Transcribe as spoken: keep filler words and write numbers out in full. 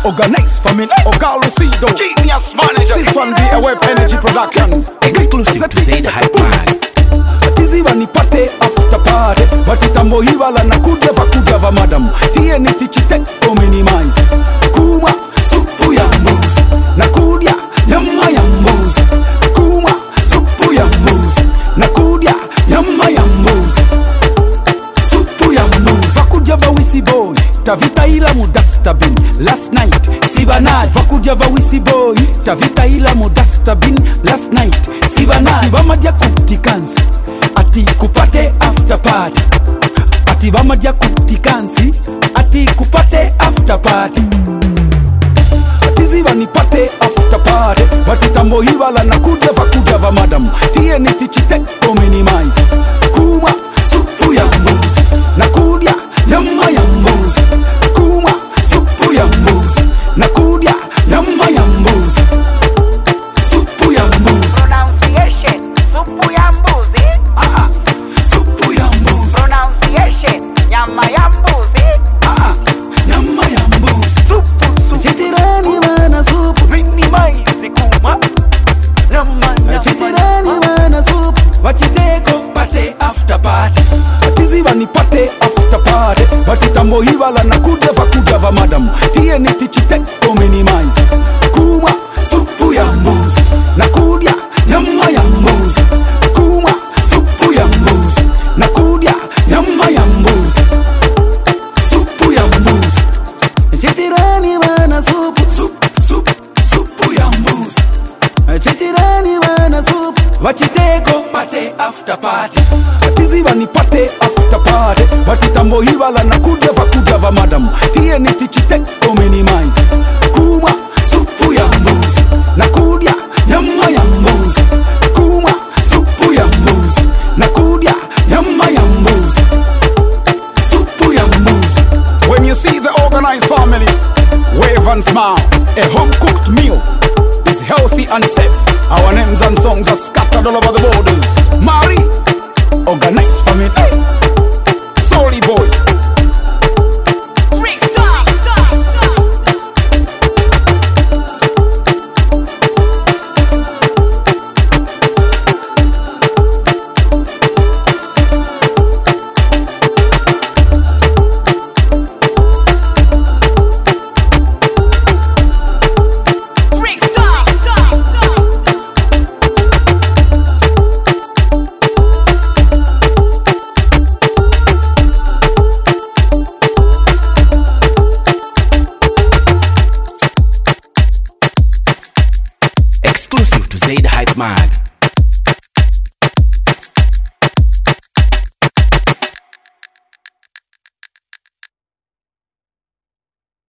Organize famine, Oga Lucido, Genius manager. This one be a Wave Energy Productions. Exclusive to Zaid Hype Man. Atiziva nipate after party, batitambo hivala na kuja vakuja va madam. Tie ni tichite o minimize. Kuma supu ya mbuzi, na kudia nyama ya mbuzi. Kuma supu ya mbuzi, na kudia nyama ya mbuzi. Supu ya mbuzi. Vakuja va wisi boy, tavita ila mudasta bin. Last night, sibanaj. Vakuja va wisi boy, tavita ila mudasta bin. Last night, sibanaj. Vamadia kutikansi, ati kupate after party. Ati vamadia kutikansi, ati kupate after party. Ati ziva nipate after party, bati tambo hivala na kuja vakuja va madam. Tie ni tichite o minimize. Kuma supu ya mbuzi, na kudia nyama ya mbuzi. Kuma supu ya mbuzi, na kudia nyama ya mbuzi. Supu ya mbuzi. Pronunciation, supu ya mbuzi. Ah, supu ya mbuzi. Pronunciation, nyama ya mbuzi. Ah, nyama ya mbuzi. Supu, supu. Chitirani wana supu, Minimize kuma. Nyama, nyama. chitirani wana supu. Wachiteko pate after party. Atiziva nipate after party, batitambo hivala na kuja vakuja va madam. Tie ni tichite o minimize. Kuma supu ya mbuzi, na kudia nyama ya mbuzi. Kuma supu ya mbuzi, na kudia nyama ya mbuzi. Supu ya mbuzi. Chitirani wana supu, supu, supu, supu ya mbuzi. Chitirani wana supu, wachiteko pate after party. Atiziva nipate after party, batitambo hivala na kuja vakuja va madam. Tie ni tichite o minimize. Kuma supu ya mbuzi, na kudia nyama ya mbuzi. Kuma supu ya mbuzi, na kudia nyama ya mbuzi. Supu ya mbuzi. When you see the organized family, wave and smile. A home-cooked meal is healthy and safe. Our names and songs are scattered all over the borders. Mari, organized family. Hey. Sorry boy. Three stop, stop, stop. Three stop, stop, stop. Exclusive to Zaid Hype Man.